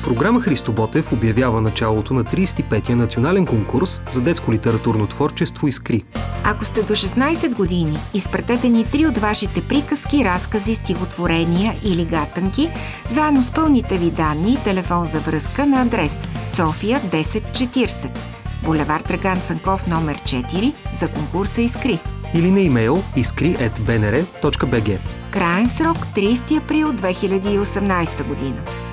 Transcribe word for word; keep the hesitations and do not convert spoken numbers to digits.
Програма Христо Ботев обявява началото на тридесет и петия национален конкурс за детско литературно творчество Искри. Ако сте до шестнадесет години, изпратете ни три от вашите приказки, разкази, стихотворения или гатанки, заедно с пълните ви данни и телефон за връзка на адрес София десет четиридесет, булевард Драган Цанков номер четири, за конкурса Искри. Или на имейл искри ет б н р точка б г. Краен срок тридесети април две хиляди и осемнадесета година.